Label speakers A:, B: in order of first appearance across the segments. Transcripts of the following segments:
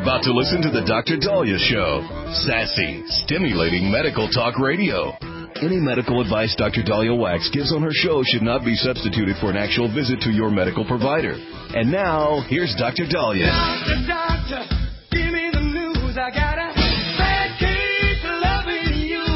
A: about to listen to the Dr. Dahlia Show. Sassy, stimulating medical talk radio. Any medical advice Dr. Dahlia Wax gives on her show should not be substituted for an actual visit to your medical provider. And now, here's Dr. Dahlia.
B: Doctor, give me the news. I got a bad case of loving you.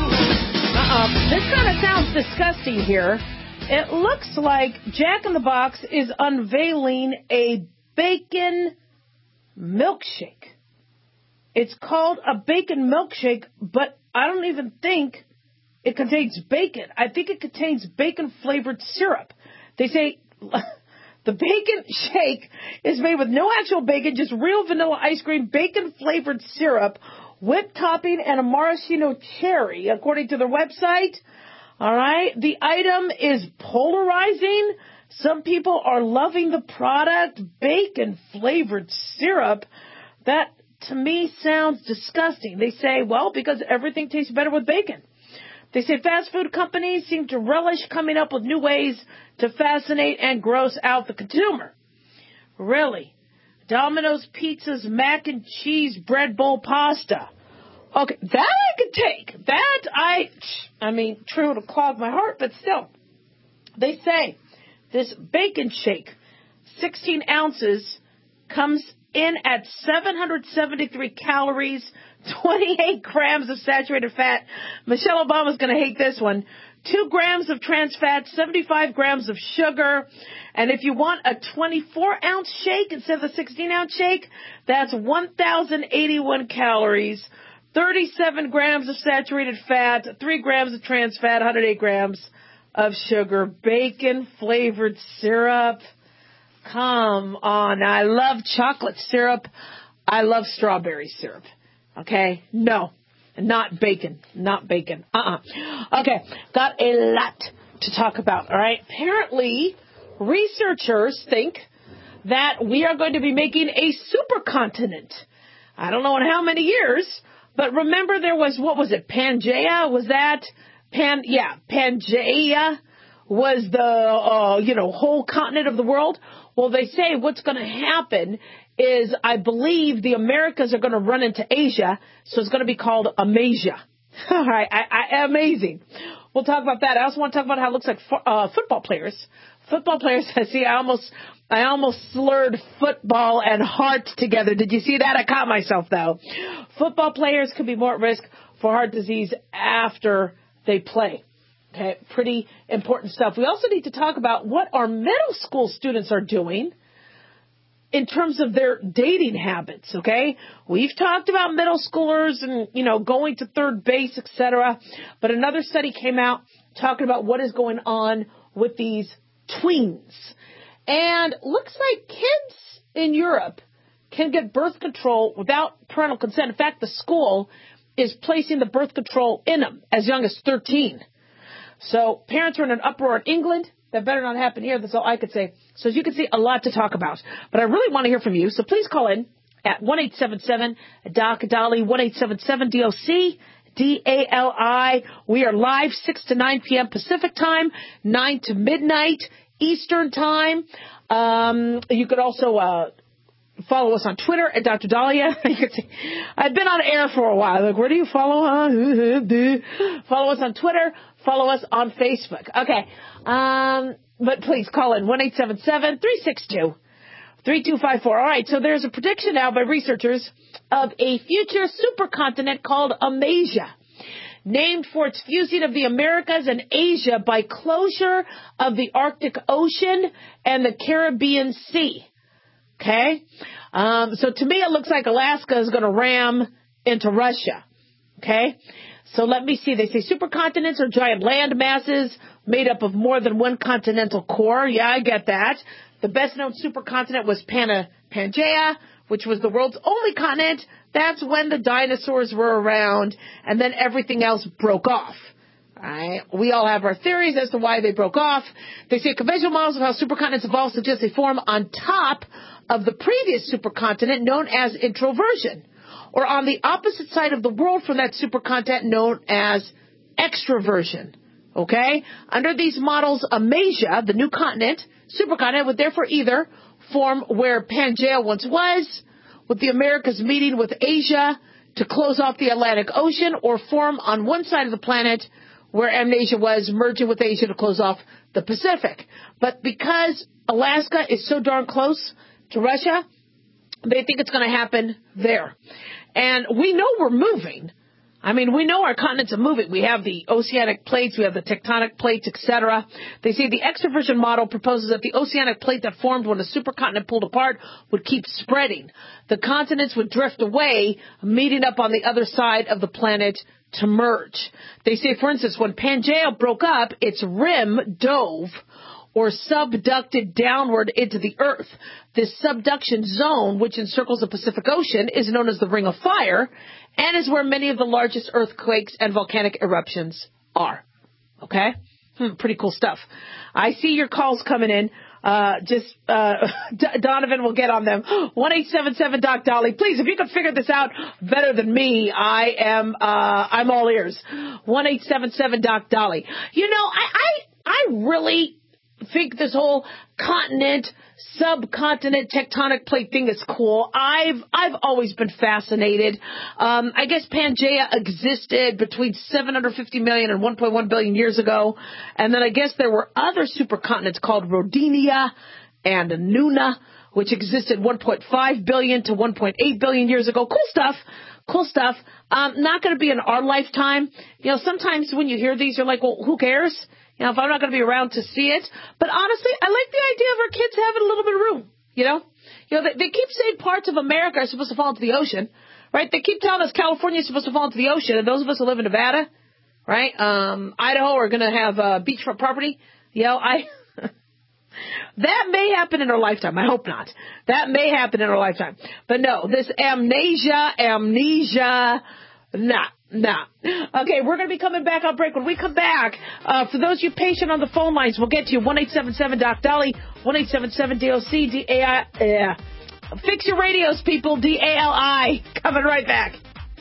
C: This kind of sounds disgusting here. It looks like Jack in the Box is unveiling a bacon milkshake. It's called a bacon milkshake, but I don't even think it contains bacon. I think it contains bacon-flavored syrup. They say the bacon shake is made with no actual bacon, just real vanilla ice cream, bacon-flavored syrup, whipped topping, and a maraschino cherry, according to their website. All right. The item is polarizing. Some people are loving the product. Bacon-flavored syrup. That, to me, sounds disgusting. They say, well, because everything tastes better with bacon. They say fast food companies seem to relish coming up with new ways to fascinate and gross out the consumer. Really? Domino's Pizza's mac and cheese bread bowl pasta. Okay, that I could take. That I mean, true to clog my heart, but still. They say this bacon shake, 16 ounces, comes in at 773 calories, 28 grams of saturated fat. Michelle Obama's going to hate this one. 2 grams of trans fat, 75 grams of sugar. And if you want a 24-ounce shake instead of the 16-ounce shake, that's 1,081 calories, 37 grams of saturated fat, 3 grams of trans fat, 108 grams of sugar, bacon-flavored syrup. Come on. I love chocolate syrup. I love strawberry syrup. Okay? No, not bacon. Not bacon. Okay, got a lot to talk about, all right? Apparently, researchers think that we are going to be making a supercontinent. I don't know in how many years, but remember there was, what was it, Pangea? Was that Pangea was the, whole continent of the world. Well, they say what's going to happen is I believe the Americas are going to run into Asia, so it's going to be called Amasia. All right, amazing. We'll talk about that. I also want to talk about how it looks like football players. Football players, see, I almost slurred football and heart together. Did you see that? I caught myself, though. Football players could be more at risk for heart disease after they play. Okay, pretty important stuff. We also need to talk about what our middle school students are doing in terms of their dating habits, okay? We've talked about middle schoolers and, going to third base, etc. But another study came out talking about what is going on with these tweens. And looks like kids in Europe can get birth control without parental consent. In fact, the school is placing the birth control in them as young as 13. So parents are in an uproar in England. That better not happen here. That's all I could say. So as you can see, a lot to talk about. But I really want to hear from you. So please call in at 1-877-DOC-DALI, 1-877-DOC-DALI. We are live 6 to 9 p.m. Pacific time, 9 to midnight Eastern time. You could also follow us on Twitter at Dr. Dahlia. You can see, I've been on air for a while. Like, where do you follow? Follow us on Twitter. Follow us on Facebook. Okay. But please call in 1-877-362-3254. All right. So there's a prediction now by researchers of a future supercontinent called Amasia, named for its fusing of the Americas and Asia by closure of the Arctic Ocean and the Caribbean Sea. Okay? So to me, it looks like Alaska is going to ram into Russia. Okay? So let me see. They say supercontinents are giant land masses made up of more than one continental core. Yeah, I get that. The best-known supercontinent was Pangea, which was the world's only continent. That's when the dinosaurs were around, and then everything else broke off. All right. We all have our theories as to why they broke off. They say conventional models of how supercontinents evolved suggest they form on top of the previous supercontinent known as introversion, or on the opposite side of the world from that supercontinent known as extroversion. Okay? Under these models, Amasia, the new continent, supercontinent, would therefore either form where Pangea once was, with the Americas meeting with Asia to close off the Atlantic Ocean or form on one side of the planet where Amnesia was, merging with Asia to close off the Pacific. But because Alaska is so darn close to Russia, they think it's going to happen there. And we know we're moving. I mean, we know our continents are moving. We have the oceanic plates, we have the tectonic plates, etc. They say the extroversion model proposes that the oceanic plate that formed when a supercontinent pulled apart would keep spreading. The continents would drift away, meeting up on the other side of the planet to merge. They say, for instance, when Pangaea broke up, its rim dove or subducted downward into the Earth. This subduction zone, which encircles the Pacific Ocean, is known as the Ring of Fire and is where many of the largest earthquakes and volcanic eruptions are. Okay? Pretty cool stuff. I see your calls coming in. Donovan will get on them. 1-877-Doc Dolly. Please, if you could figure this out better than me, I'm all ears. 1-877-Doc Dolly. You know, I really think this whole continent, subcontinent, tectonic plate thing is cool. I've always been fascinated. I guess Pangaea existed between 750 million and 1.1 billion years ago. And then I guess there were other supercontinents called Rodinia and Nuna, which existed 1.5 billion to 1.8 billion years ago. Cool stuff. Cool stuff. Not going to be in our lifetime. You know, sometimes when you hear these, you're like, well, who cares? You know, if I'm not going to be around to see it. But honestly, I like the idea of our kids having a little bit of room, you know? They keep saying parts of America are supposed to fall into the ocean, right? They keep telling us California is supposed to fall into the ocean, and those of us who live in Nevada, right, Idaho are going to have beachfront property. You know, that may happen in our lifetime. I hope not. That may happen in our lifetime. But no, this amnesia, nah. Okay, we're going to be coming back on break. When we come back, for those of you patient on the phone lines, we'll get to you. 1-877-Doc Dolly, 1-877-DOC, Fix your radios, people, DALI. Coming right back.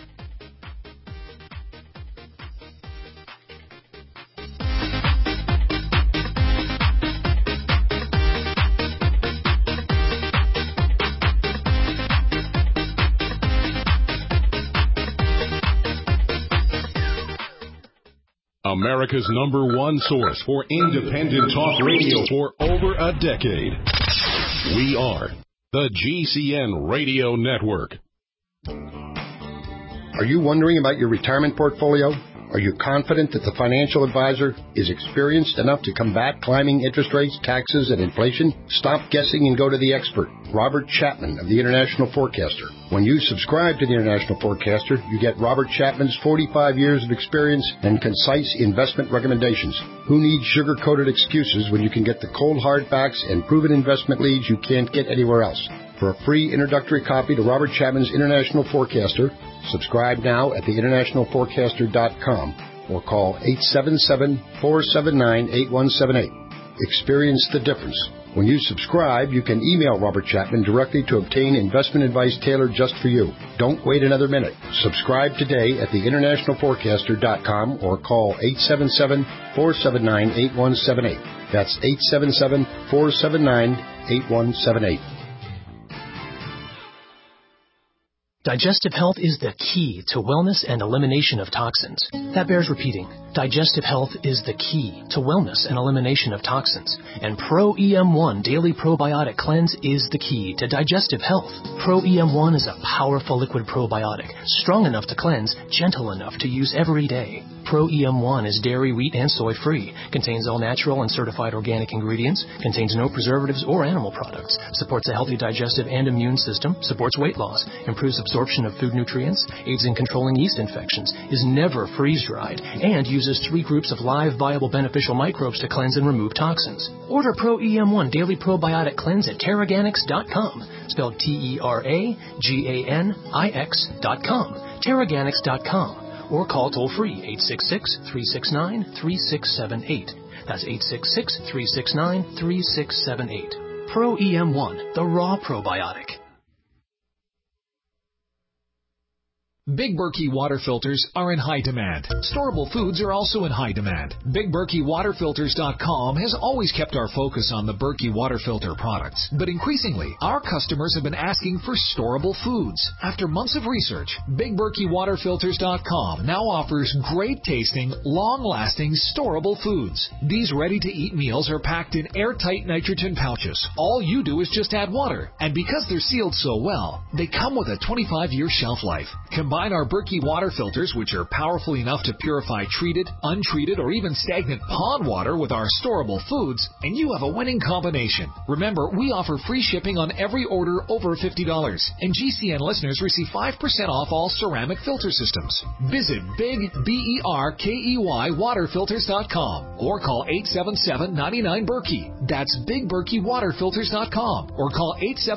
D: America's #1 source for independent talk radio for over a decade. We are the GCN Radio Network.
E: Are you wondering about your retirement portfolio? Are you confident that the financial advisor is experienced enough to combat climbing interest rates, taxes, and inflation? Stop guessing and go to the expert, Robert Chapman of the International Forecaster. When you subscribe to the International Forecaster, you get Robert Chapman's 45 years of experience and concise investment recommendations. Who needs sugar-coated excuses when you can get the cold hard facts and proven investment leads you can't get anywhere else? For a free introductory copy to Robert Chapman's International Forecaster, subscribe now at theInternationalForecaster.com or call 877-479-8178. Experience the difference. When you subscribe, you can email Robert Chapman directly to obtain investment advice tailored just for you. Don't wait another minute. Subscribe today at theInternationalForecaster.com or call 877-479-8178. That's 877-479-8178.
F: Digestive health is the key to wellness and elimination of toxins. That bears repeating. Digestive health is the key to wellness and elimination of toxins. And Pro-EM1 Daily Probiotic Cleanse is the key to digestive health. Pro-EM1 is a powerful liquid probiotic, strong enough to cleanse, gentle enough to use every day. Pro-EM1 is dairy, wheat, and soy-free, contains all natural and certified organic ingredients, contains no preservatives or animal products, supports a healthy digestive and immune system, supports weight loss, improves absorption of food nutrients, aids in controlling yeast infections, is never freeze-dried, and uses 3 groups of live, viable, beneficial microbes to cleanse and remove toxins. Order Pro-EM1 Daily Probiotic Cleanse at Teraganix.com, spelled Teraganix.com, Teraganix.com. Or call toll-free 866-369-3678. That's 866-369-3678. Pro-EM1, the raw probiotic.
G: Big Berkey water filters are in high demand. Storable foods are also in high demand. BigBerkeyWaterFilters.com has always kept our focus on the Berkey water filter products, but increasingly, our customers have been asking for storable foods. After months of research, BigBerkeyWaterFilters.com now offers great tasting, long-lasting, storable foods. These ready-to-eat meals are packed in airtight nitrogen pouches. All you do is just add water, and because they're sealed so well, they come with a 25-year shelf life. Combine our Berkey water filters, which are powerful enough to purify treated, untreated, or even stagnant pond water with our storable foods, and you have a winning combination. Remember, we offer free shipping on every order over $50, and GCN listeners receive 5% off all ceramic filter systems. Visit BigBerkeyWaterFilters.com or call 877-99-BERKEY. That's BigBerkeyWaterFilters.com or call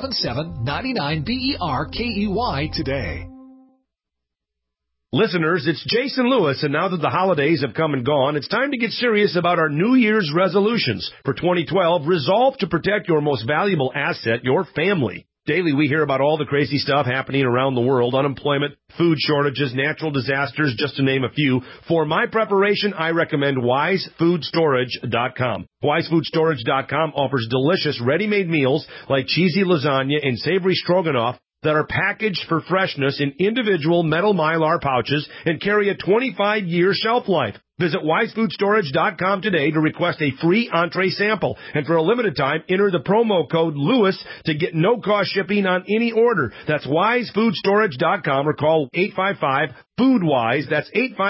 G: 877-99-BERKEY today.
H: Listeners, it's Jason Lewis, and now that the holidays have come and gone, it's time to get serious about our New Year's resolutions. For 2012, resolve to protect your most valuable asset, your family. Daily, we hear about all the crazy stuff happening around the world, unemployment, food shortages, natural disasters, just to name a few. For my preparation, I recommend WiseFoodStorage.com. WiseFoodStorage.com offers delicious ready-made meals like cheesy lasagna and savory stroganoff that are packaged for freshness in individual metal Mylar pouches and carry a 25-year shelf life. Visit WiseFoodStorage.com today to request a free entree sample. And for a limited time, enter the promo code LEWIS to get no-cost shipping on any order. That's WiseFoodStorage.com or call 855-FOODWISE. That's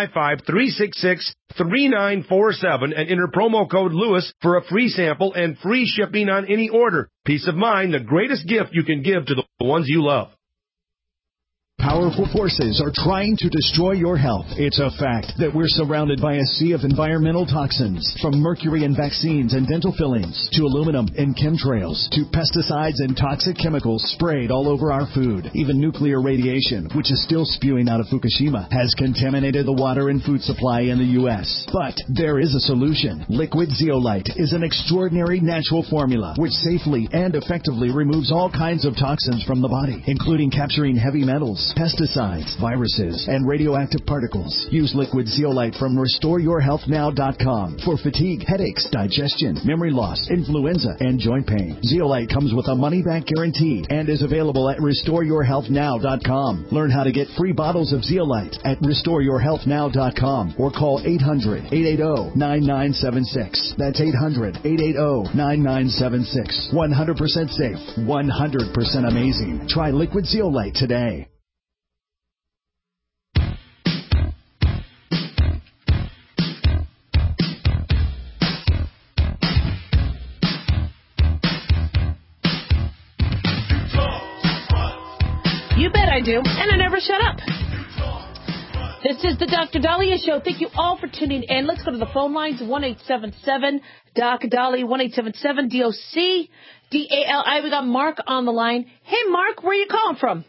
H: 855-366-3947 and enter promo code LEWIS for a free sample and free shipping on any order. Peace of mind, the greatest gift you can give to the ones you love.
I: Powerful forces are trying to destroy your health. It's a fact that we're surrounded by a sea of environmental toxins, from mercury in vaccines and dental fillings, to aluminum in chemtrails, to pesticides and toxic chemicals sprayed all over our food. Even nuclear radiation, which is still spewing out of Fukushima, has contaminated the water and food supply in the U.S. But there is a solution. Liquid Zeolite is an extraordinary natural formula which safely and effectively removes all kinds of toxins from the body, including capturing heavy metals, pesticides, viruses, and radioactive particles. Use Liquid Zeolite from RestoreYourHealthNow.com for fatigue, headaches, digestion, memory loss, influenza, and joint pain. Zeolite comes with a money-back guarantee and is available at RestoreYourHealthNow.com. Learn how to get free bottles of Zeolite at RestoreYourHealthNow.com or call 800-880-9976. That's 800-880-9976. 100% safe, 100% amazing. Try Liquid Zeolite today.
C: You bet I do, and I never shut up. This is the Dr. Dahlia Show. Thank you all for tuning in. Let's go to the phone lines, 1-877-DOC-DALI, 1-877-DOC-DALI. We got Mark on the line. Hey, Mark, where are you calling from?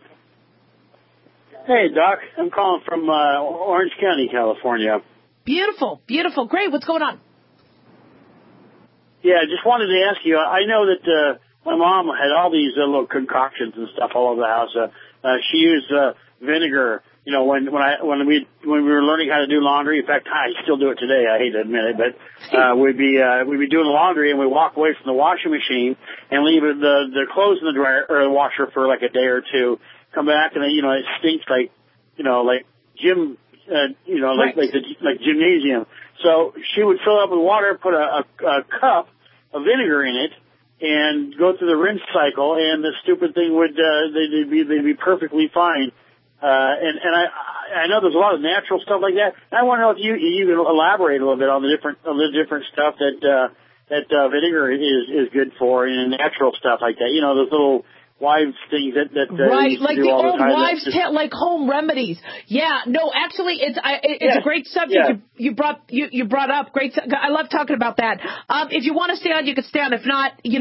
J: Hey, Doc. I'm calling from Orange County, California.
C: Beautiful, beautiful. Great. What's going on?
J: Yeah, I just wanted to ask you, I know that my mom had all these little concoctions and stuff all over the house. She used vinegar, you know, when we were learning how to do laundry. In fact, I still do it today. I hate to admit it, but we'd be doing laundry and we walk away from the washing machine and leave the clothes in the dryer or the washer for like a day or two. Come back and you know it stinks like gym, like gymnasium. So she would fill it up with water, put a cup of vinegar in it, and go through the rinse cycle, and the stupid thing would they'd be perfectly fine. And I know there's a lot of natural stuff like that. And I want to know if you can elaborate a little bit on the different stuff that vinegar is good for, and natural stuff like that. You know, those little wives things that
C: right, like the old wives'
J: tale,
C: like home remedies. Yeah, no, actually, it's a great subject you brought up. Great, I love talking about that. If you want to stay on, you can stay on. If not, you know,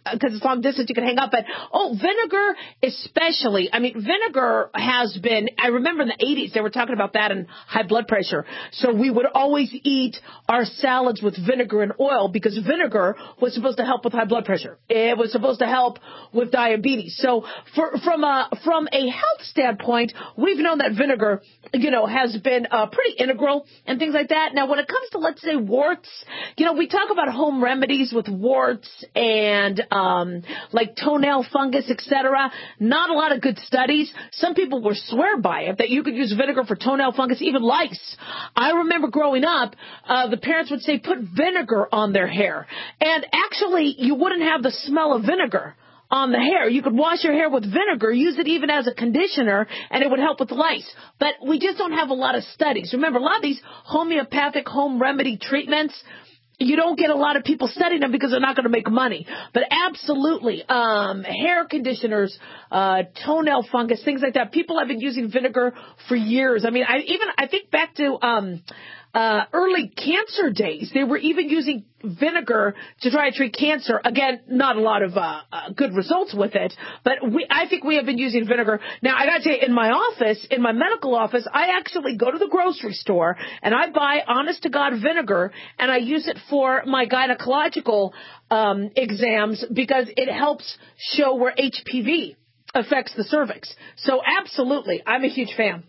C: because it's long distance, you can hang up. But, vinegar especially. I mean, vinegar has been, I remember in the 80s, they were talking about that and high blood pressure. So we would always eat our salads with vinegar and oil because vinegar was supposed to help with high blood pressure. It was supposed to help with diabetes. So from a health standpoint, we've known that vinegar, has been pretty integral and things like that. Now, when it comes to, let's say, warts, we talk about home remedies with warts and like toenail fungus, etc. Not a lot of good studies. Some people will swear by it that you could use vinegar for toenail fungus, even lice. I remember growing up, the parents would say put vinegar on their hair. And actually, you wouldn't have the smell of vinegar on the hair. You could wash your hair with vinegar, use it even as a conditioner, and it would help with lice. But we just don't have a lot of studies. Remember, a lot of these homeopathic home remedy treatments, you don't get a lot of people studying them because they're not going to make money. But absolutely, hair conditioners, toenail fungus, things like that. People have been using vinegar for years. I mean, I think back to early cancer days. They were even using vinegar to try to treat cancer. Again, not a lot of good results with it, but I think we have been using vinegar. Now, I got to tell you, in my office, in my medical office, I actually go to the grocery store and I buy honest-to-God vinegar, and I use it for my gynecological exams because it helps show where HPV affects the cervix. So, absolutely, I'm a huge fan.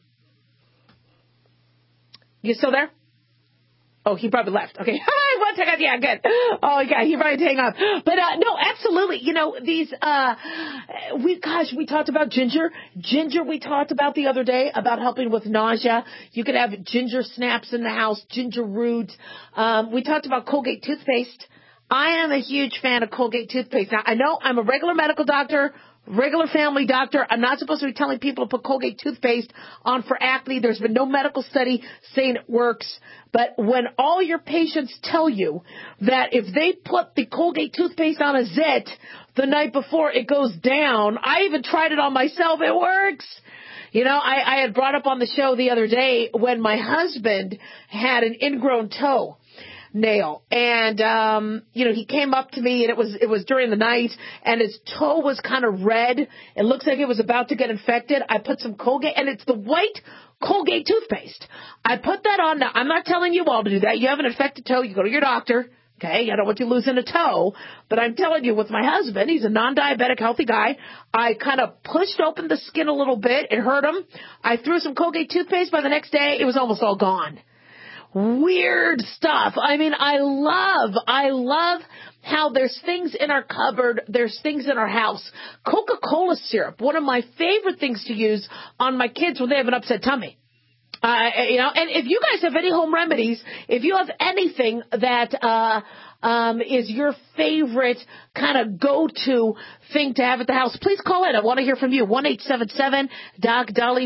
C: You still there? Oh, he probably left. Okay. 1 second. Yeah, good. Oh, yeah, he probably hang up. But, no, absolutely. These, we talked about ginger. Ginger we talked about the other day about helping with nausea. You could have ginger snaps in the house, ginger root. We talked about Colgate toothpaste. I am a huge fan of Colgate toothpaste. Now, I know I'm a regular medical doctor, regular family doctor. I'm not supposed to be telling people to put Colgate toothpaste on for acne. There's been no medical study saying it works. But when all your patients tell you that if they put the Colgate toothpaste on a zit the night before it goes down, I even tried it on myself. It works. I had brought up on the show the other day when my husband had an ingrown toe nail. And, he came up to me and it was during the night and his toe was kind of red. It looks like it was about to get infected. I put some Colgate, and it's the white Colgate toothpaste. I put that on. Now, I'm not telling you all to do that. You have an infected toe, you go to your doctor. Okay, I don't want you losing a toe, but I'm telling you, with my husband, he's a non-diabetic, healthy guy. I kind of pushed open the skin a little bit. It hurt him. I threw some Colgate toothpaste. By the next day, it was almost all gone. Weird stuff. I mean, I love how there's things in our cupboard, there's things in our house. Coca-Cola syrup, one of my favorite things to use on my kids when they have an upset tummy. And if you guys have any home remedies, if you have anything that is your favorite kind of go-to thing to have at the house, please call in. I want to hear from you. 1-877-DOC-DALI,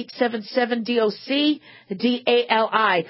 C: 1-877-DOC-DALI,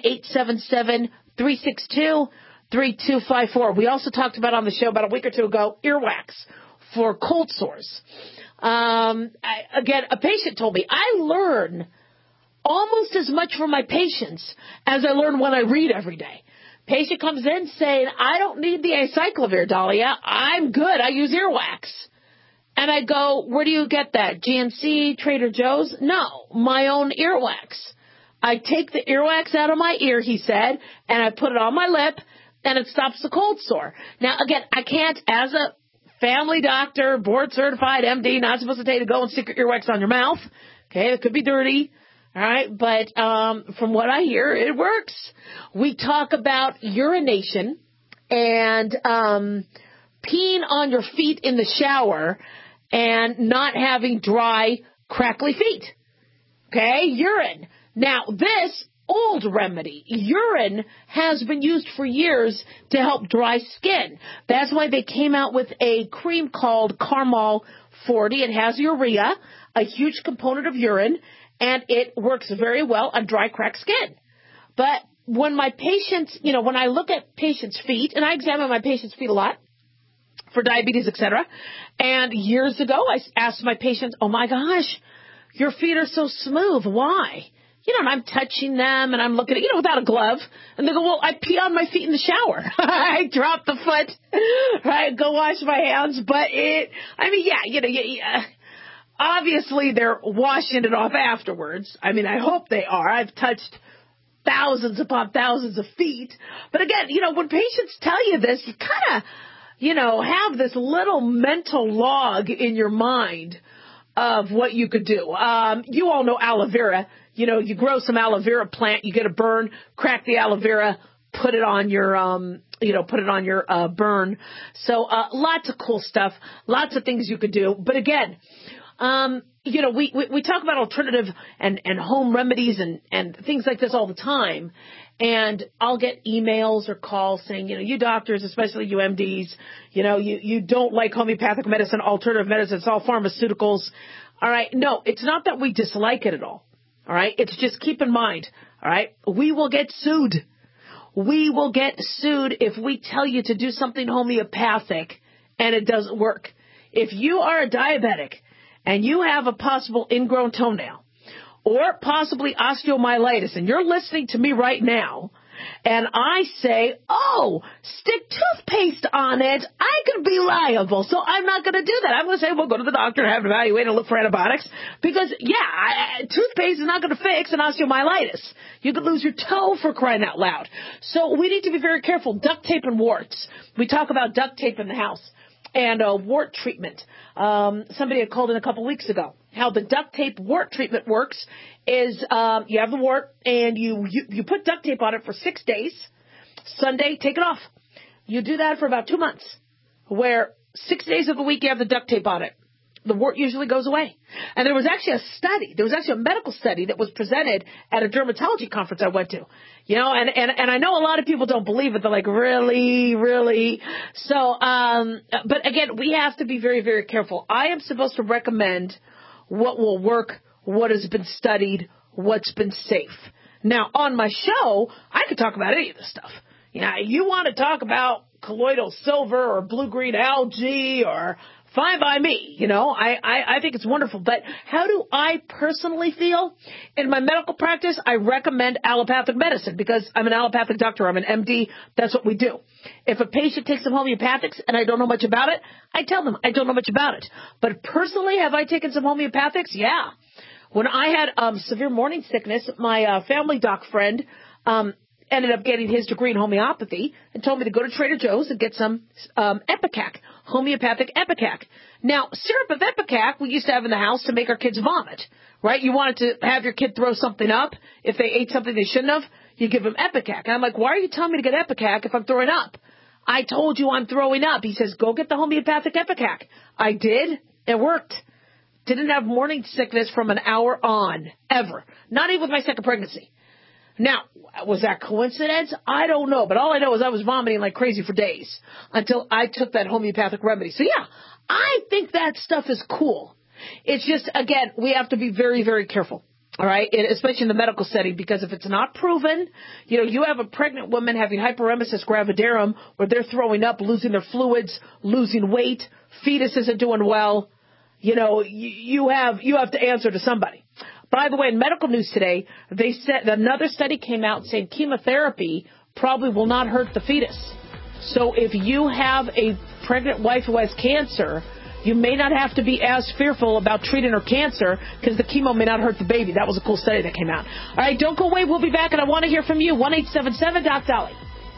C: 1-877-362-3254. We also talked about on the show about a week or two ago, earwax for cold sores. Again, a patient told me, I learn almost as much from my patients as I learn when I read every day. Patient comes in saying, I don't need the acyclovir, Dahlia. I'm good. I use earwax. And I go, where do you get that? GNC, Trader Joe's? No, my own earwax. I take the earwax out of my ear, he said, and I put it on my lip, and it stops the cold sore. Now, again, I can't, as a family doctor, board certified MD, not supposed to tell you to go and stick your earwax on your mouth. Okay, it could be dirty. All right, but from what I hear, it works. We talk about urination and peeing on your feet in the shower and not having dry, crackly feet. Okay, urine. Now, this old remedy, urine, has been used for years to help dry skin. That's why they came out with a cream called Carmol 40. It has urea, a huge component of urine, and it works very well on dry, cracked skin. But when my patients, when I look at patients' feet, and I examine my patients' feet a lot for diabetes, etc., and years ago I asked my patients, oh my gosh, your feet are so smooth. Why? and I'm touching them and I'm looking at, without a glove. And they go, well, I pee on my feet in the shower. I drop the foot, right? Go wash my hands. But obviously they're washing it off afterwards. I mean, I hope they are. I've touched thousands upon thousands of feet. But again, when patients tell you this, you kind of, have this little mental log in your mind of what you could do. You all know aloe vera. You grow some aloe vera plant, you get a burn, crack the aloe vera, put it on your, burn. So, lots of cool stuff, lots of things you could do. But again, we talk about alternative and home remedies and things like this all the time. And I'll get emails or calls saying, you doctors, especially you MDs, you don't like homeopathic medicine, alternative medicine, it's all pharmaceuticals. All right. No, it's not that we dislike it at all. All right. It's just keep in mind. All right. We will get sued. We will get sued if we tell you to do something homeopathic and it doesn't work. If you are a diabetic and you have a possible ingrown toenail or possibly osteomyelitis and you're listening to me right now and I say, oh, stick toothpaste on it, I could be liable. So I'm not going to do that. I'm going to say, well, go to the doctor and have it evaluated and look for antibiotics because, toothpaste is not going to fix an osteomyelitis. You could lose your toe for crying out loud. So we need to be very careful. Duct tape and warts. We talk about duct tape in the house and wart treatment. Somebody had called in a couple weeks ago. How the duct tape wart treatment works is you have the wart and you put duct tape on it for 6 days. Sunday, take it off. You do that for about 2 months, where 6 days of the week you have the duct tape on it. The wart usually goes away. And there was actually a medical study that was presented at a dermatology conference I went to. And I know a lot of people don't believe it. They're like, really, really? So, but again, we have to be very, very careful. I am supposed to recommend what will work, what has been studied, what's been safe. Now, on my show, I could talk about any of this stuff. You want to talk about colloidal silver or blue-green algae or fine by me. I think it's wonderful. But how do I personally feel? In my medical practice, I recommend allopathic medicine because I'm an allopathic doctor. I'm an MD. That's what we do. If a patient takes some homeopathics and I don't know much about it, I tell them I don't know much about it. But personally, have I taken some homeopathics? Yeah. When I had severe morning sickness, my family doc friend ended up getting his degree in homeopathy and told me to go to Trader Joe's and get some Epicac, homeopathic Epicac. Now, syrup of Epicac we used to have in the house to make our kids vomit, right? You wanted to have your kid throw something up. If they ate something they shouldn't have, you give them Epicac. And I'm like, why are you telling me to get Epicac if I'm throwing up? I told you I'm throwing up. He says, go get the homeopathic Epicac. I did. It worked. Didn't have morning sickness from an hour on, ever. Not even with my second pregnancy. Now, was that coincidence? I don't know. But all I know is I was vomiting like crazy for days until I took that homeopathic remedy. So, yeah, I think that stuff is cool. It's just, again, we have to be very, very careful. All right, especially in the medical setting, because if it's not proven, you have a pregnant woman having hyperemesis gravidarum where they're throwing up, losing their fluids, losing weight, fetus isn't doing well. You have to answer to somebody. By the way, in medical news today, they said another study came out saying chemotherapy probably will not hurt the fetus. So if you have a pregnant wife who has cancer, you may not have to be as fearful about treating her cancer because the chemo may not hurt the baby. That was a cool study that came out. All right, don't go away. We'll be back, and I want to hear from you. 1-877-DOC-DOLLY.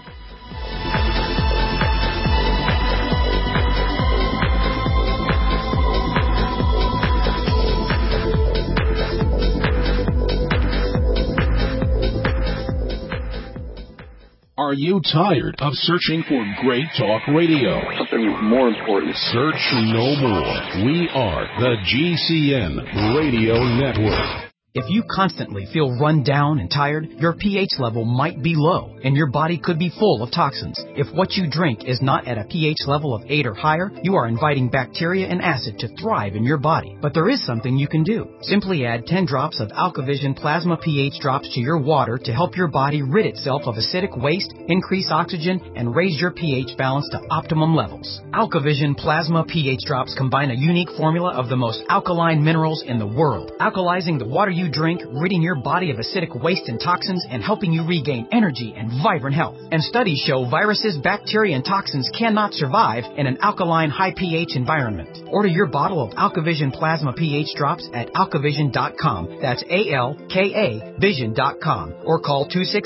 D: Are you tired of searching for great talk radio?
K: Something more important.
D: Search no more. We are the GCN Radio Network.
L: If you constantly feel run down and tired, your pH level might be low, and your body could be full of toxins. If what you drink is not at a pH level of 8 or higher, you are inviting bacteria and acid to thrive in your body. But there is something you can do. Simply add 10 drops of AlkaVision Plasma pH drops to your water to help your body rid itself of acidic waste, increase oxygen, and raise your pH balance to optimum levels. AlkaVision Plasma pH drops combine a unique formula of the most alkaline minerals in the world, alkalizing the water you you drink, ridding your body of acidic waste and toxins, and helping you regain energy and vibrant health. And studies show viruses, bacteria, and toxins cannot survive in an alkaline, high pH environment. Order your bottle of AlkaVision Plasma pH drops at alkavision.com. That's ALKA Vision.com. Or call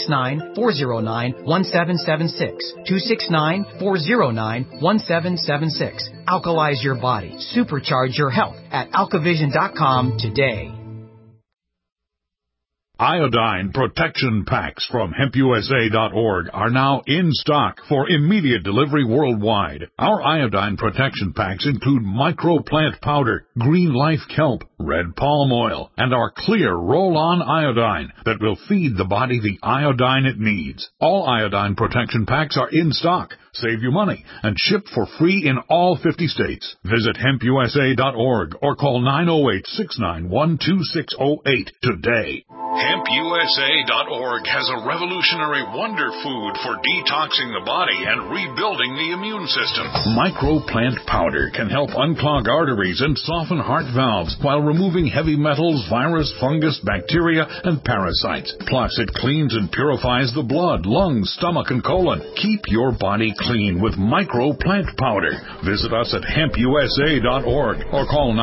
L: 269-409-1776. 269-409-1776. Alkalize your body. Supercharge your health at alkavision.com today.
K: Iodine protection packs from hempusa.org are now in stock for immediate delivery worldwide. Our iodine protection packs include microplant powder, green life kelp, red palm oil, and our clear roll-on iodine that will feed the body the iodine it needs. All iodine protection packs are in stock, save you money, and ship for free in all 50 states. Visit hempusa.org or call 908-691-2608 today.
D: HempUSA.org has a revolutionary wonder food for detoxing the body and rebuilding the immune system.
K: Microplant powder can help unclog arteries and soften heart valves while removing heavy metals, virus, fungus, bacteria, and parasites. Plus, it cleans and purifies the blood, lungs, stomach, and colon. Keep your body clean with Microplant powder. Visit us at HempUSA.org or call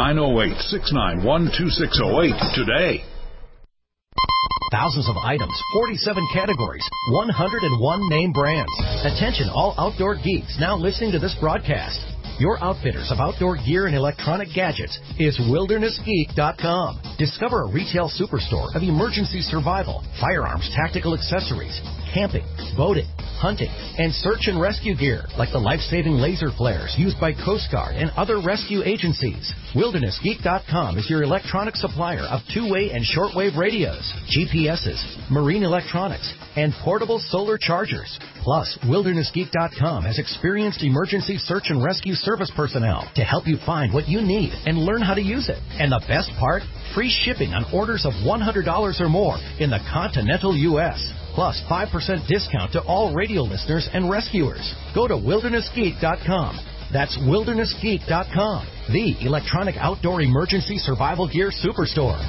K: 908-691-2608 today.
M: Thousands of items, 47 categories, 101 name brands. Attention all outdoor geeks now listening to this broadcast. Your outfitters of outdoor gear and electronic gadgets is WildernessGeek.com. Discover a retail superstore of emergency survival, firearms, tactical accessories, camping, boating, hunting, and search and rescue gear like the life-saving laser flares used by Coast Guard and other rescue agencies. WildernessGeek.com is your electronic supplier of two-way and shortwave radios, GPSs, marine electronics, and portable solar chargers. Plus, WildernessGeek.com has experienced emergency search and rescue service personnel to help you find what you need and learn how to use it. And the best part? Free shipping on orders of $100 or more in the continental U.S. Plus 5% discount to all radio listeners and rescuers. Go to WildernessGeek.com. That's WildernessGeek.com, the electronic outdoor emergency survival gear superstore.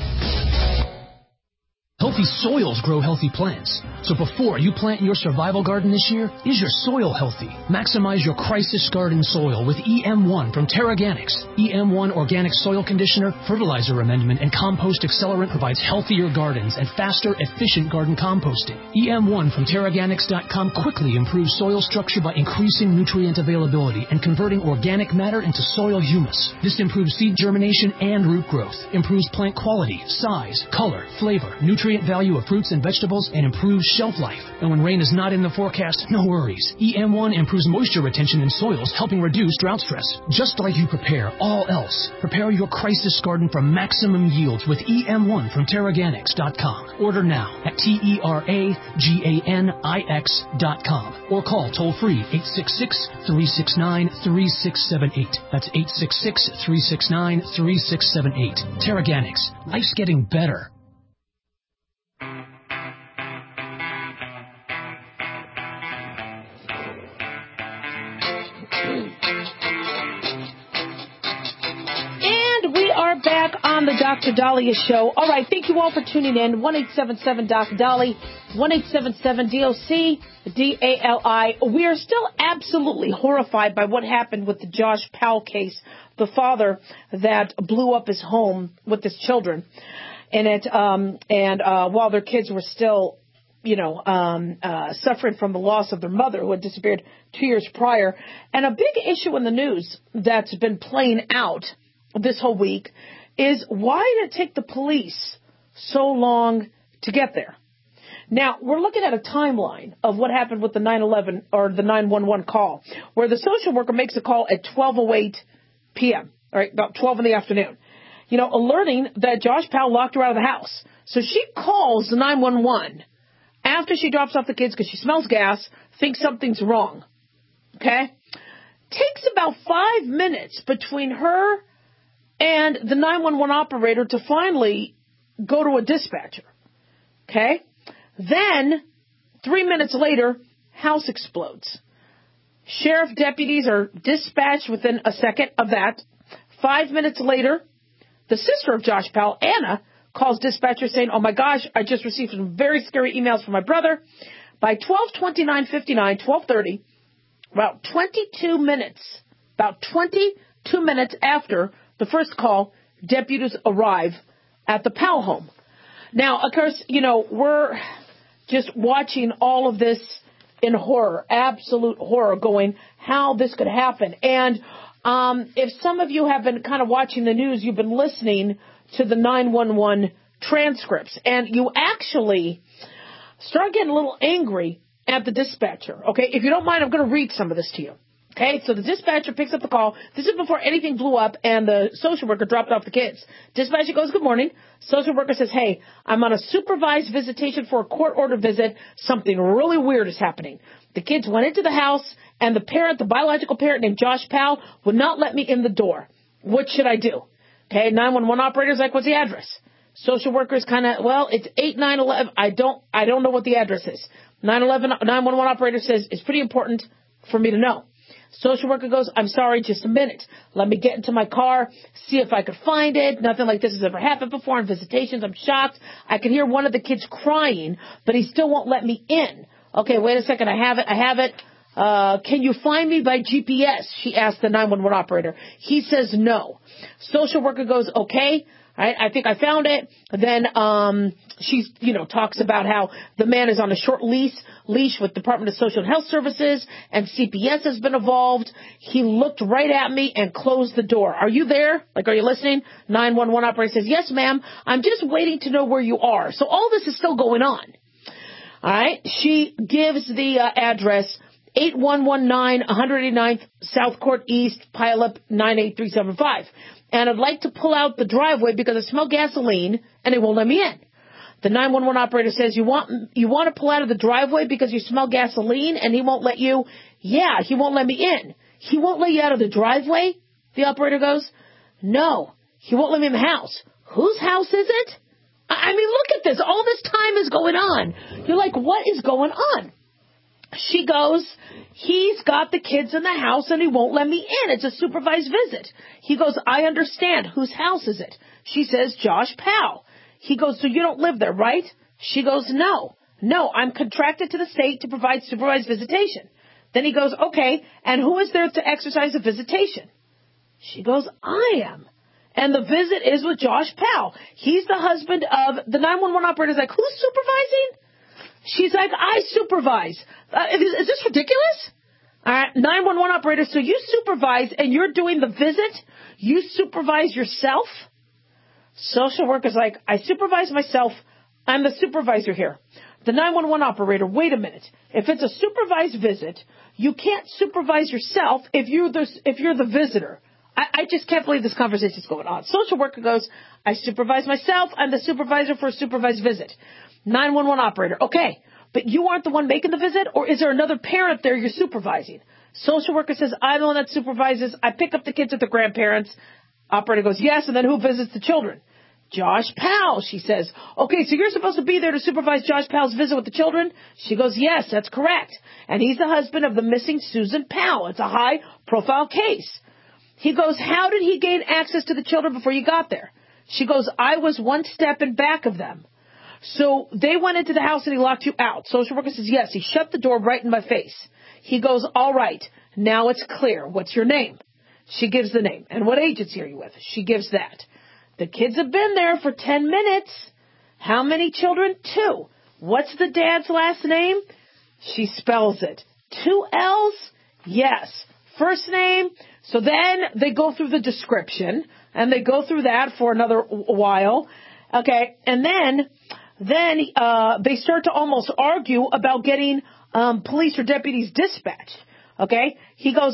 F: Healthy soils grow healthy plants. So before you plant your survival garden this year, is your soil healthy? Maximize your crisis garden soil with EM1 from Terraganics. EM1 Organic Soil Conditioner, Fertilizer Amendment, and Compost Accelerant provides healthier gardens and faster, efficient garden composting. EM1 from Terraganics.com quickly improves soil structure by increasing nutrient availability and converting organic matter into soil humus. This improves seed germination and root growth, improves plant quality, size, color, flavor, nutrient value of fruits and vegetables, and improves shelf life. And when rain is not in the forecast, no worries. EM1 improves moisture retention in soils, helping reduce drought stress. Just like you prepare all else, prepare your crisis garden for maximum yields with EM1 from Terraganics.com. Order now at TERAGANIX.com or call toll-free 866-369-3678. That's 866-369-3678. Terraganics. Life's getting better.
C: And we are back on the Dr. Dahlia Show. All right, thank you all for tuning in. 1-877-Doc-Dolly, 1-877-DOC-DALI. We are still absolutely horrified by what happened with the Josh Powell case, the father that blew up his home with his children in it, while their kids were still suffering from the loss of their mother who had disappeared 2 years prior. And a big issue in the news that's been playing out this whole week is why did it take the police so long to get there? Now, we're looking at a timeline of what happened with the 9/11 or the 911 call, where the social worker makes a call at 12:08 p.m., all right, about 12 in the afternoon, alerting that Josh Powell locked her out of the house. So she calls the 911 after she drops off the kids because she smells gas, thinks something's wrong. Okay? Takes about 5 minutes between her and the 911 operator to finally go to a dispatcher. Okay? Then, 3 minutes later, house explodes. Sheriff deputies are dispatched within a second of that. 5 minutes later, the sister of Josh Powell, Anna, calls dispatcher saying, oh my gosh, I just received some very scary emails from my brother. By 12:29:59, 12:30, about 22 minutes after the first call, deputies arrive at the Powell home. Now, of course, we're just watching all of this in horror, absolute horror, going, how this could happen. And if some of you have been kind of watching the news, you've been listening to the 911 transcripts, and you actually start getting a little angry at the dispatcher. Okay, if you don't mind, I'm going to read some of this to you. Okay, so the dispatcher picks up the call. This is before anything blew up and the social worker dropped off the kids. Dispatcher goes, good morning. Social worker says, hey, I'm on a supervised visitation for a court order visit. Something really weird is happening. The kids went into the house and the biological parent named Josh Powell, would not let me in the door. What should I do? Okay, 911 operator's like, what's the address? Social worker's kind of, it's 8911. I don't know what the address is. 911 operator says, it's pretty important for me to know. Social worker goes, I'm sorry, just a minute. Let me get into my car, see if I could find it. Nothing like this has ever happened before in visitations. I'm shocked. I can hear one of the kids crying, but he still won't let me in. Okay, wait a second. I have it. Can you find me by GPS? She asked the 911 operator. He says no. Social worker goes, okay. Right, I think I found it. Then she, talks about how the man is on a short leash with Department of Social and Health Services, and CPS has been involved. He looked right at me and closed the door. Are you there? Are you listening? 911 operator says, yes, ma'am. I'm just waiting to know where you are. So all this is still going on. All right. She gives the address 8119 189th South Court East, Pileup 98375. And I'd like to pull out the driveway because I smell gasoline and it won't let me in. The 911 operator says, you want to pull out of the driveway because you smell gasoline and he won't let you? Yeah, he won't let me in. He won't let you out of the driveway? The operator goes, no, he won't let me in the house. Whose house is it? I mean, look at this. All this time is going on. You're like, what is going on? She goes, he's got the kids in the house and he won't let me in. It's a supervised visit. He goes, I understand. Whose house is it? She says, Josh Powell. He goes, so you don't live there, right? She goes, no, I'm contracted to the state to provide supervised visitation. Then he goes, okay, and who is there to exercise a visitation? She goes, I am. And the visit is with Josh Powell. He's the husband of the 911 operator's like, who's supervising? She's like, I supervise. Is this ridiculous? All right, 911 operator, so you supervise and you're doing the visit? You supervise yourself? Social worker's like, I supervise myself. I'm the supervisor here. The 911 operator, wait a minute. If it's a supervised visit, you can't supervise yourself if you're the visitor. I just can't believe this conversation's going on. Social worker goes, I supervise myself. I'm the supervisor for a supervised visit. 911 operator, okay, but you aren't the one making the visit, or is there another parent there you're supervising? Social worker says, I'm the one that supervises. I pick up the kids at the grandparents. Operator goes, yes, and then who visits the children? Josh Powell, she says. Okay, so you're supposed to be there to supervise Josh Powell's visit with the children? She goes, yes, that's correct. And he's the husband of the missing Susan Powell. It's a high-profile case. He goes, how did he gain access to the children before you got there? She goes, I was one step in back of them. So they went into the house and he locked you out. Social worker says, yes, he shut the door right in my face. He goes, all right, now it's clear. What's your name? She gives the name. And what agency are you with? She gives that. The kids have been there for 10 minutes. How many children? 2. What's the dad's last name? She spells it. 2 L's? Yes. First name. So then they go through the description and they go through that for another while. Okay. And then they start to almost argue about getting police or deputies dispatched. Okay. He goes,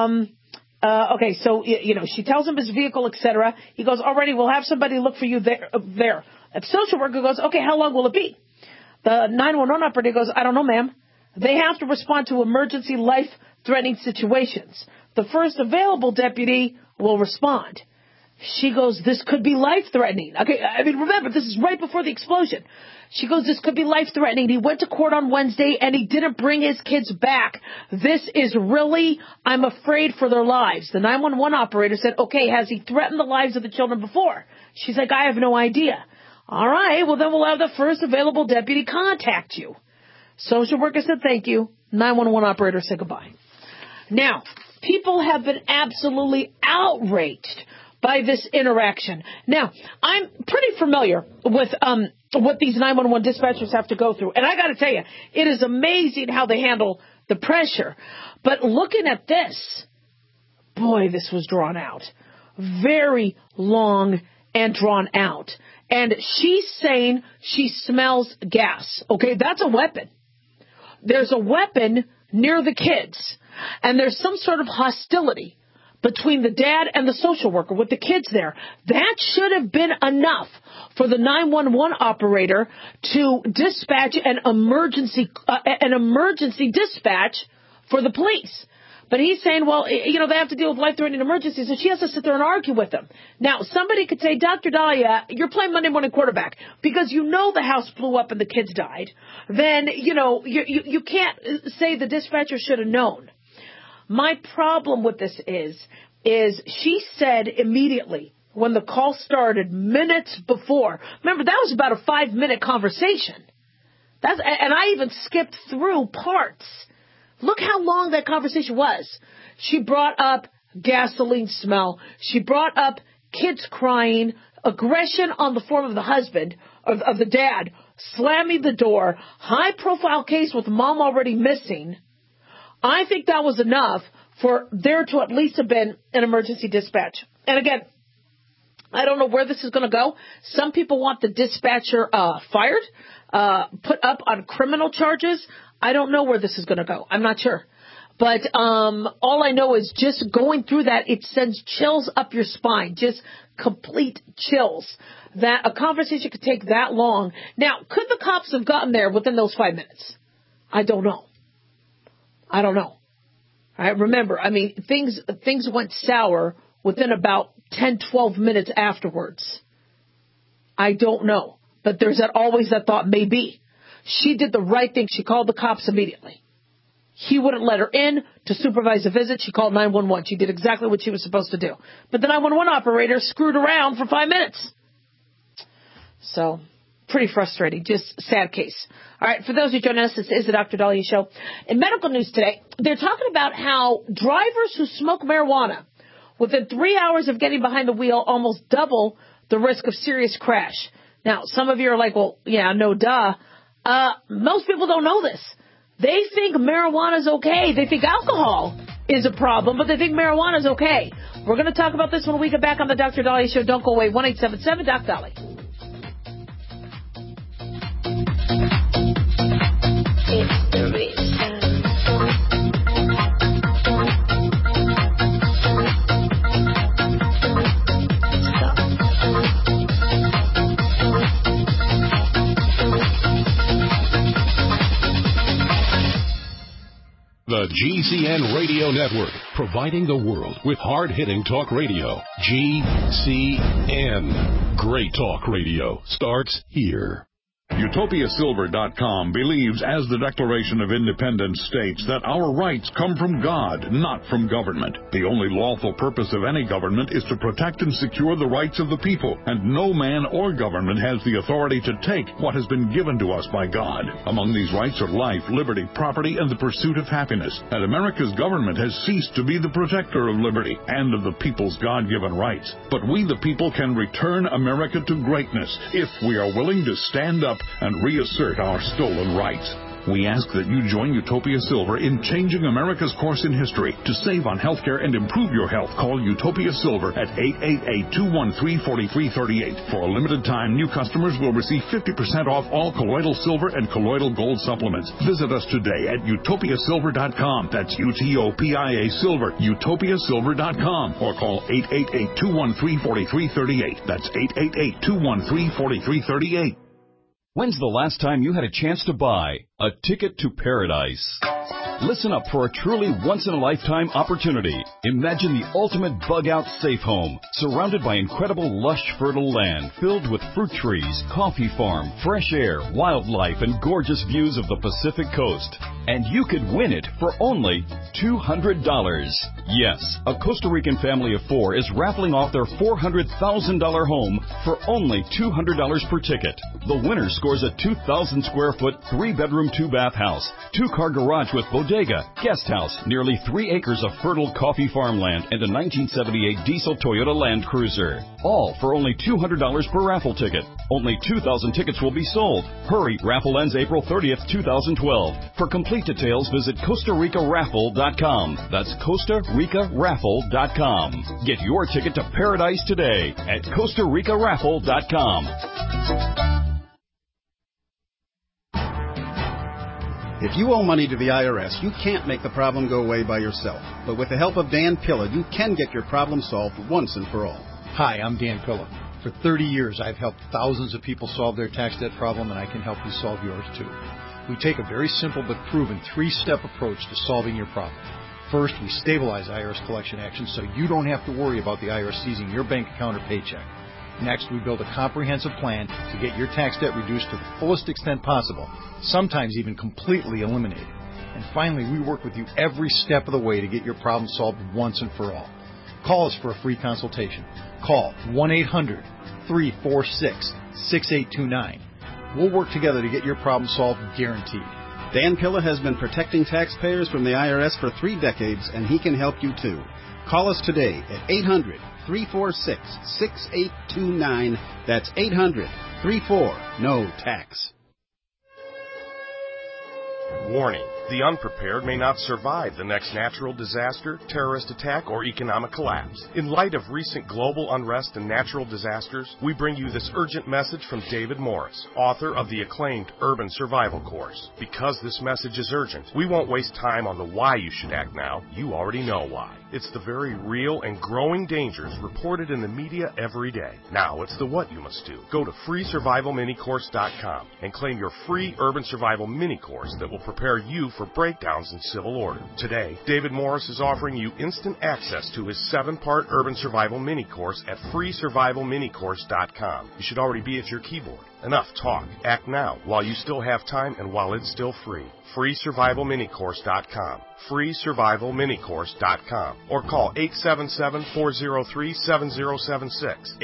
C: okay, so, she tells him his vehicle, etc. He goes, alrighty, we'll have somebody look for you there. The social worker goes, okay, how long will it be? The 911 operator goes, I don't know, ma'am. They have to respond to emergency life-threatening situations. The first available deputy will respond. She goes, this could be life-threatening. Okay, I mean, remember, this is right before the explosion. She goes, this could be life-threatening. He went to court on Wednesday, and he didn't bring his kids back. This is really, I'm afraid for their lives. The 911 operator said, okay, has he threatened the lives of the children before? She's like, I have no idea. All right, well, then we'll have the first available deputy contact you. Social worker said thank you. 911 operator said goodbye. Now, people have been absolutely outraged by this interaction. Now, I'm pretty familiar with what these 911 dispatchers have to go through. And I got to tell you, it is amazing how they handle the pressure. But looking at this, boy, this was drawn out. Very long and drawn out. And she's saying she smells gas. Okay, that's a weapon. There's a weapon near the kids. And there's some sort of hostility between the dad and the social worker with the kids there. That should have been enough for the 911 operator to dispatch an emergency dispatch for the police. But he's saying, well, they have to deal with life-threatening emergencies, so she has to sit there and argue with them. Now, somebody could say, Dr. Dahlia, you're playing Monday morning quarterback because the house blew up and the kids died. Then, you can't say the dispatcher should have known. My problem with this is she said immediately when the call started, minutes before. Remember, that was about a 5-minute conversation. And I even skipped through parts. Look how long that conversation was. She brought up gasoline smell. She brought up kids crying, aggression on the form of the husband, of the dad, slamming the door, high-profile case with mom already missing. I think that was enough for there to at least have been an emergency dispatch. And again, I don't know where this is going to go. Some people want the dispatcher fired, put up on criminal charges. I don't know where this is going to go. I'm not sure. But all I know is just going through that, it sends chills up your spine, just complete chills, that a conversation could take that long. Now, could the cops have gotten there within those 5 minutes? I don't know. All right, remember, things went sour within about 10, 12 minutes afterwards. I don't know. But there's always that thought, maybe. She did the right thing. She called the cops immediately. He wouldn't let her in to supervise a visit. She called 911. She did exactly what she was supposed to do. But the 911 operator screwed around for 5 minutes. So, pretty frustrating. Just sad case. All right, for those who join us, this is the Dr. Dahlia Show. In medical news today, they're talking about how drivers who smoke marijuana within 3 hours of getting behind the wheel almost double the risk of serious crash. Now, some of you are like, well, yeah, no duh. Most people don't know this. They think marijuana is okay. They think alcohol is a problem, but they think marijuana is okay. We're going to talk about this when we get back on the Dr. Dahlia Show. Don't go away. 1-877-DOC-DALI. It's the reason.
D: The GCN Radio Network, providing the world with hard-hitting talk radio. GCN. Great talk radio starts here.
K: UtopiaSilver.com believes, as the Declaration of Independence states, that our rights come from God, not from government. The only lawful purpose of any government is to protect and secure the rights of the people, and no man or government has the authority to take what has been given to us by God. Among these rights are life, liberty, property, and the pursuit of happiness. And America's government has ceased to be the protector of liberty and of the people's God-given rights. But we, the people, can return America to greatness if we are willing to stand up and reassert our stolen rights. We ask that you join Utopia Silver in changing America's course in history. To save on healthcare and improve your health, call Utopia Silver at 888-213-4338. For a limited time, new customers will receive 50% off all colloidal silver and colloidal gold supplements. Visit us today at utopiasilver.com. That's UTOPIA Silver, utopiasilver.com. Or call 888-213-4338. That's 888-213-4338.
N: When's the last time you had a chance to buy A ticket to paradise. Listen up for a truly once-in-a-lifetime opportunity. Imagine the ultimate bug-out safe home, surrounded by incredible lush, fertile land filled with fruit trees, coffee farm, fresh air, wildlife, and gorgeous views of the Pacific coast. And you could win it for only $200. Yes, a Costa Rican family of 4 is raffling off their $400,000 home for only $200 per ticket. The winner scores a 2,000 square foot, 3-bedroom, 2-bath house, 2-car garage with bodega, guest house, nearly 3 acres of fertile coffee farmland, and a 1978 diesel Toyota Land Cruiser. All for only $200 per raffle ticket. Only 2,000 tickets will be sold. Hurry, raffle ends April 30th, 2012. For complete details, visit CostaRicaRaffle.com. That's CostaRicaRaffle.com. Get your ticket to paradise today at CostaRicaRaffle.com.
O: If you owe money to the IRS, you can't make the problem go away by yourself. But with the help of Dan Pilla, you can get your problem solved once and for all.
P: Hi, I'm Dan Pilla. For 30 years, I've helped thousands of people solve their tax debt problem, and I can help you solve yours too. We take a very simple but proven 3-step approach to solving your problem. First, we stabilize IRS collection actions so you don't have to worry about the IRS seizing your bank account or paycheck. Next, we build a comprehensive plan to get your tax debt reduced to the fullest extent possible, sometimes even completely eliminated. And finally, we work with you every step of the way to get your problem solved once and for all. Call us for a free consultation. Call 1-800-346-6829. We'll work together to get your problem solved, guaranteed.
O: Dan Pilla has been protecting taxpayers from the IRS for 3 decades, and he can help you too. Call us today at 800-346-6829. That's 800-34-NO-TAX.
Q: Warning. The unprepared may not survive the next natural disaster, terrorist attack, or economic collapse. In light of recent global unrest and natural disasters, we bring you this urgent message from David Morris, author of the acclaimed Urban Survival Course. Because this message is urgent, we won't waste time on the why you should act now. You already know why. It's the very real and growing dangers reported in the media every day. Now it's the what you must do. Go to freesurvivalminicourse.com and claim your free Urban Survival Mini Course that will prepare you for breakdowns in civil order. Today, David Morris is offering you instant access to his 7-part Urban Survival Mini Course at freesurvivalminicourse.com. You should already be at your keyboard. Enough talk. Act now while you still have time and while it's still free. freesurvivalminicourse.com. freesurvivalminicourse.com. Or call 877-403-7076.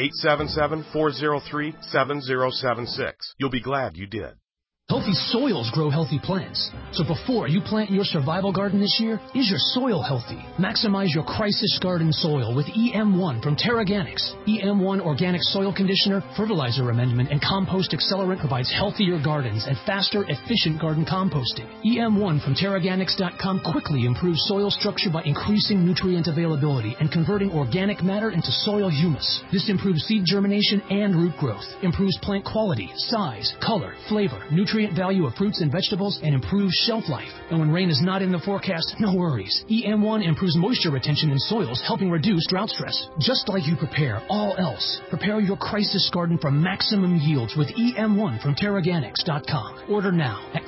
Q: 877-403-7076. You'll be glad you did.
F: Healthy soils grow healthy plants. So before you plant your survival garden this year, is your soil healthy? Maximize your crisis garden soil with EM1 from TerraGanix. EM1 Organic Soil Conditioner, Fertilizer Amendment, and Compost Accelerant provides healthier gardens and faster, efficient garden composting. EM1 from TerraGanix.com quickly improves soil structure by increasing nutrient availability and converting organic matter into soil humus. This improves seed germination and root growth, improves plant quality, size, color, flavor, nutrient value of fruits and vegetables, and improves shelf life. And when rain is not in the forecast, no worries. EM1 improves moisture retention in soils, helping reduce drought stress. Just like you prepare all else, prepare your crisis garden for maximum yields with EM1 from TerraGanix.com. Order now at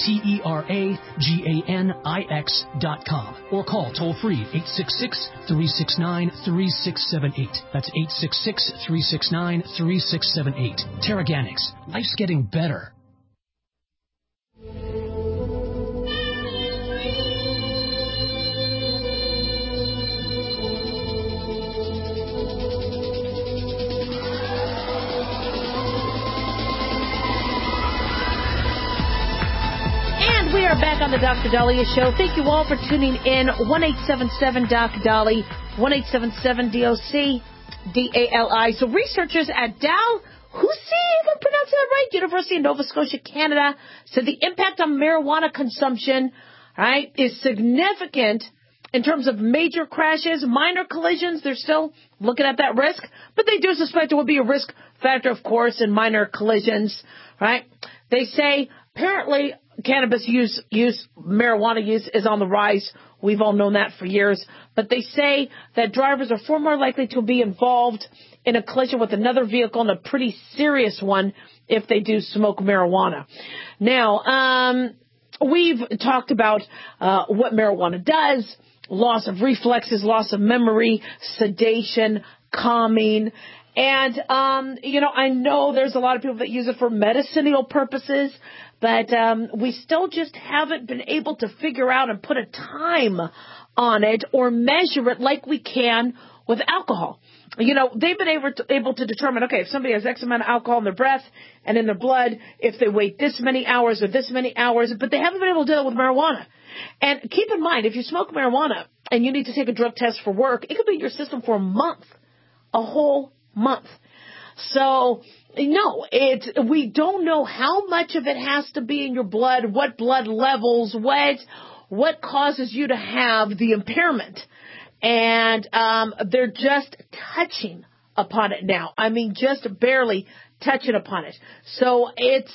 F: TerraGanix.com or call toll-free 866-369-3678. That's 866-369-3678. TerraGanix. Life's getting better.
C: We are back on the Dr. Dahlia Show. Thank you all for tuning in. 1-877-DOC-DALI, 1-877-DOC-DALI. So researchers at University of Nova Scotia, Canada, said the impact on marijuana consumption, right, is significant in terms of major crashes, minor collisions. They're still looking at that risk, but they do suspect there will be a risk factor, of course, in minor collisions, right? They say apparently cannabis use, marijuana use is on the rise. We've all known that for years. But they say that drivers are far more likely to be involved in a collision with another vehicle, and a pretty serious one, if they do smoke marijuana. Now, we've talked about what marijuana does, loss of reflexes, loss of memory, sedation, calming. And, I know there's a lot of people that use it for medicinal purposes, but we still just haven't been able to figure out and put a time on it or measure it like we can with alcohol. They've been able to determine, okay, if somebody has X amount of alcohol in their breath and in their blood, if they wait this many hours or this many hours, but they haven't been able to do that with marijuana. And keep in mind, if you smoke marijuana and you need to take a drug test for work, it could be in your system for a whole month. So, no, we don't know how much of it has to be in your blood, what blood levels, what causes you to have the impairment. And they're just touching upon it now. I mean, just barely touching upon it. So it's,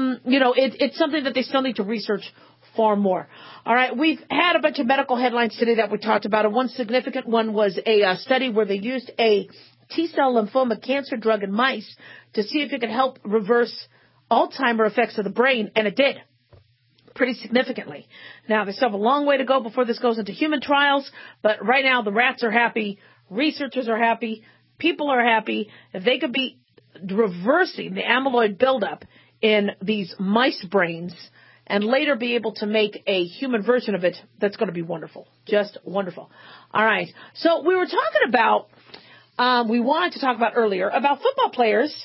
C: it's something that they still need to research far more. All right, we've had a bunch of medical headlines today that we talked about, and one significant one was a study where they used a T-cell lymphoma cancer drug in mice to see if it could help reverse Alzheimer's effects of the brain, and it did. Pretty significantly. Now, they still have a long way to go before this goes into human trials, but right now the rats are happy, researchers are happy, people are happy. If they could be reversing the amyloid buildup in these mice brains and later be able to make a human version of it, that's going to be wonderful. Just wonderful. All right. So we were talking about, we wanted to talk about earlier, about football players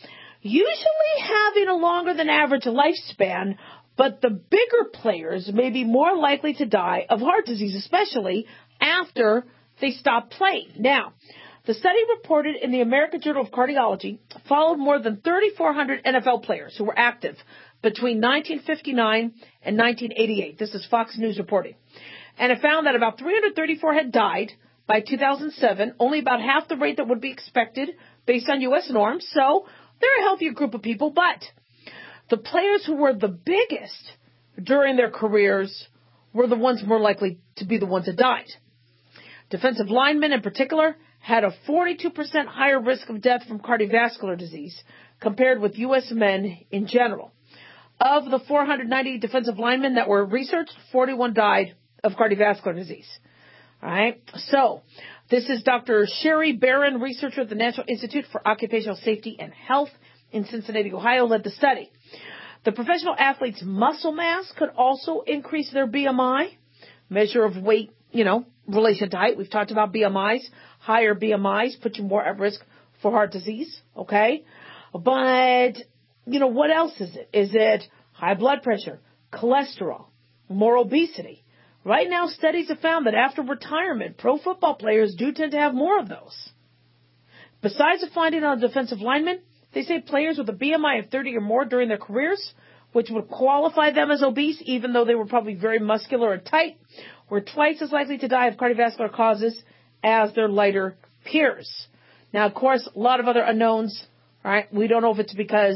C: usually having a longer than average lifespan, but the bigger players may be more likely to die of heart disease, especially after they stop playing. Now, the study reported in the American Journal of Cardiology followed more than 3,400 NFL players who were active between 1959 and 1988. This is Fox News reporting. And it found that about 334 had died by 2007, only about half the rate that would be expected based on U.S. norms. So they're a healthier group of people, but the players who were the biggest during their careers were the ones more likely to be the ones that died. Defensive linemen in particular had a 42% higher risk of death from cardiovascular disease compared with U.S. men in general. Of the 490 defensive linemen that were researched, 41 died of cardiovascular disease. All right. So this is Dr. Sherry Barron, researcher at the National Institute for Occupational Safety and Health in Cincinnati, Ohio, led the study. The professional athlete's muscle mass could also increase their BMI, measure of weight, relation to height. We've talked about BMIs. Higher BMIs put you more at risk for heart disease, okay? But, what else is it? Is it high blood pressure, cholesterol, more obesity? Right now, studies have found that after retirement, pro football players do tend to have more of those. Besides the finding on defensive linemen, they say players with a BMI of 30 or more during their careers, which would qualify them as obese, even though they were probably very muscular and tight, were twice as likely to die of cardiovascular causes as their lighter peers. Now, of course, a lot of other unknowns, right? We don't know if it's because,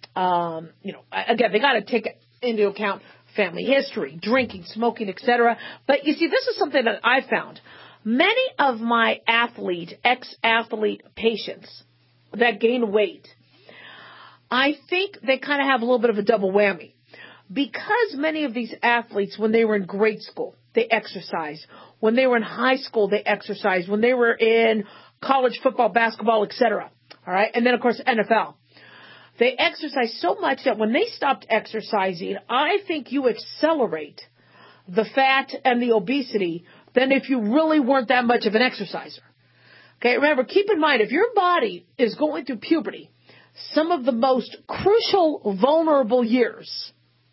C: again, they got to take into account family history, drinking, smoking, etc. But you see, this is something that I found. Many of my ex-athlete patients that gain weight, I think they kind of have a little bit of a double whammy. Because many of these athletes, when they were in grade school, they exercised. When they were in high school, they exercised. When they were in college football, basketball, etc. All right. And then, of course, NFL. They exercise so much that when they stopped exercising, I think you accelerate the fat and the obesity than if you really weren't that much of an exerciser. Okay. Remember, keep in mind, if your body is going through puberty, some of the most crucial, vulnerable years,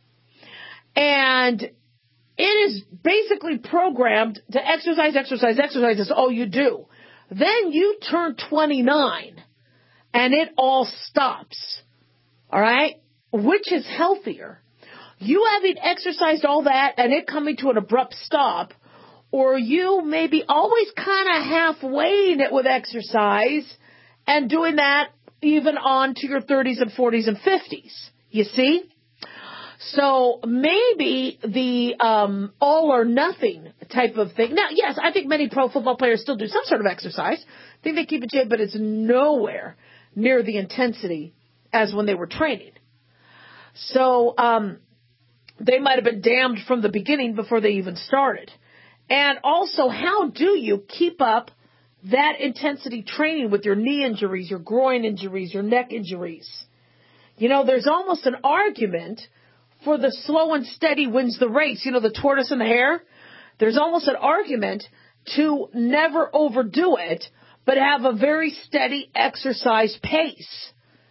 C: and it is basically programmed to exercise, is all you do. Then you turn 29, and it all stops. All right? Which is healthier? You having exercised all that, and it coming to an abrupt stop, or you maybe always kind of halfwaying it with exercise, and doing that even on to your 30s and 40s and 50s. You see? So maybe the all or nothing type of thing. Now, yes, I think many pro football players still do some sort of exercise. I think they keep it shape, but it's nowhere near the intensity as when they were training. So they might have been damned from the beginning before they even started. And also, how do you keep up that intensity training with your knee injuries, your groin injuries, your neck injuries? You know, there's almost an argument for the slow and steady wins the race. You know, the tortoise and the hare? There's almost an argument to never overdo it, but have a very steady exercise pace.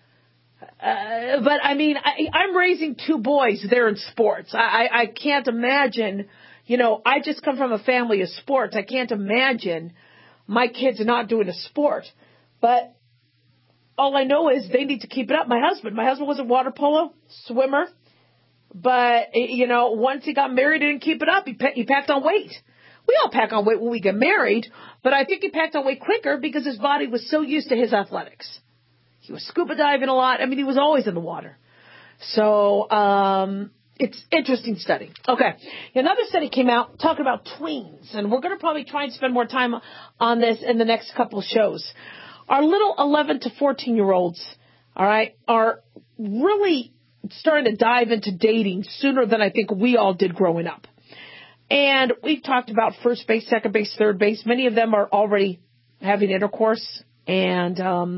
C: But I mean, I'm raising 2 boys. They're in sports. I can't imagine, you know, I just come from a family of sports. I can't imagine my kids not doing a sport. But all I know is they need to keep it up. My husband was a water polo swimmer. But, you know, once he got married, he didn't keep it up. He packed on weight. We all pack on weight when we get married, but I think he packed on weight quicker because his body was so used to his athletics. He was scuba diving a lot. I mean, he was always in the water. So, it's interesting study. Okay. Another study came out talking about tweens, and we're going to probably try and spend more time on this in the next couple of shows. Our little 11 to 14-year-olds, all right, are really starting to dive into dating sooner than I think we all did growing up. And we've talked about first base, second base, third base. Many of them are already having intercourse, and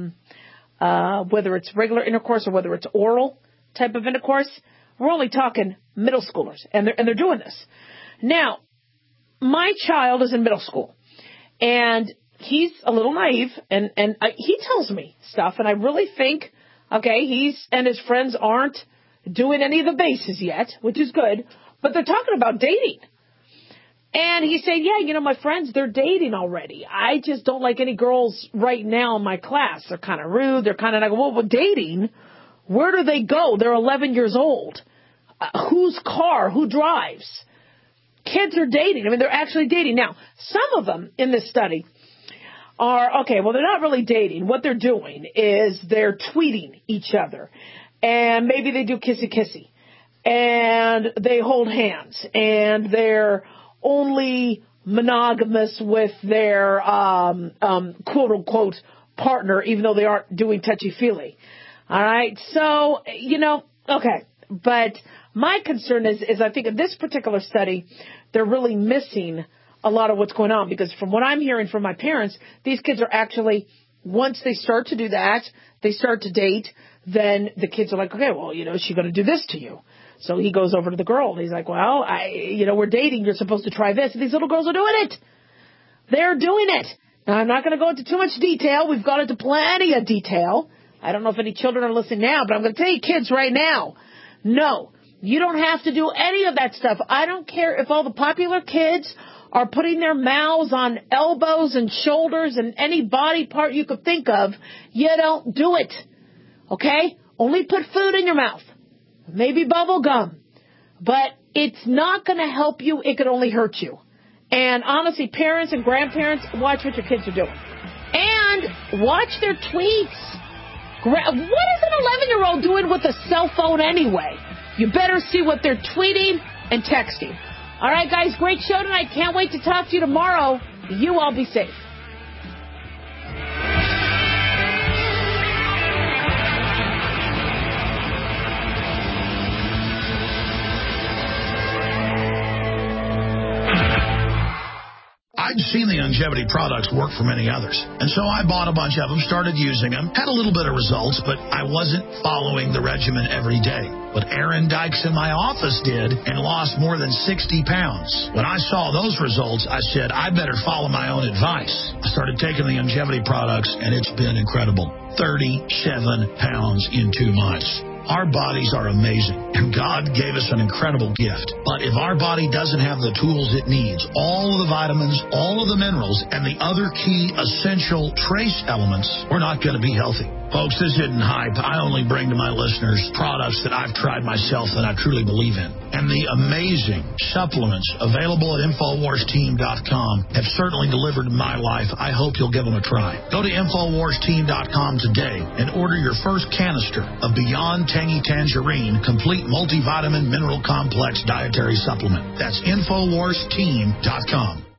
C: whether it's regular intercourse or whether it's oral type of intercourse, we're only talking middle schoolers, and they're doing this. Now, my child is in middle school, and he's a little naive, and he tells me stuff, and I really think, okay, he's and his friends aren't doing any of the bases yet, which is good, but they're talking about dating. And he said, yeah, you know, my friends, they're dating already. I just don't like any girls right now in my class. They're kind of rude. They're kind of like, well, dating, where do they go? They're 11 years old. Whose car? Who drives? Kids are dating. I mean, they're actually dating. Now, some of them in this study are, okay, well, they're not really dating. What they're doing is they're tweeting each other. And maybe they do kissy-kissy. And they hold hands. And they're only monogamous with their quote-unquote partner, even though they aren't doing touchy-feely. All right? So, you know, okay. But my concern is I think in this particular study, they're really missing a lot of what's going on. Because from what I'm hearing from my parents, these kids are actually, once they start to do that, they start to date, then the kids are like, okay, well, you know, is she going to do this to you? So he goes over to the girl, and he's like, well, we're dating. You're supposed to try this. And these little girls are doing it. They're doing it. Now, I'm not going to go into too much detail. We've gone into plenty of detail. I don't know if any children are listening now, but I'm going to tell you kids right now, no, you don't have to do any of that stuff. I don't care if all the popular kids are putting their mouths on elbows and shoulders and any body part you could think of. You don't do it. Okay? Only put food in your mouth. Maybe bubble gum. But it's not going to help you. It could only hurt you. And honestly, parents and grandparents, watch what your kids are doing. And watch their tweets. What is an 11-year-old doing with a cell phone anyway? You better see what they're tweeting and texting. All right, guys, great show tonight. Can't wait to talk to you tomorrow. You all be safe.
R: I'd seen the longevity products work for many others, and so I bought a bunch of them, started using them, had a little bit of results, but I wasn't following the regimen every day. But Aaron Dykes in my office did and lost more than 60 pounds. When I saw those results, I said, I better follow my own advice. I started taking the longevity products, and it's been incredible. 37 pounds in 2 months. Our bodies are amazing, and God gave us an incredible gift. But if our body doesn't have the tools it needs, all of the vitamins, all of the minerals, and the other key essential trace elements, we're not going to be healthy. Folks, this isn't hype. I only bring to my listeners products that I've tried myself that I truly believe in. And the amazing supplements available at InfoWarsTeam.com have certainly delivered in my life. I hope you'll give them a try. Go to InfoWarsTeam.com today and order your first canister of Beyond Tangy Tangerine Complete Multivitamin Mineral Complex Dietary Supplement. That's InfoWarsTeam.com.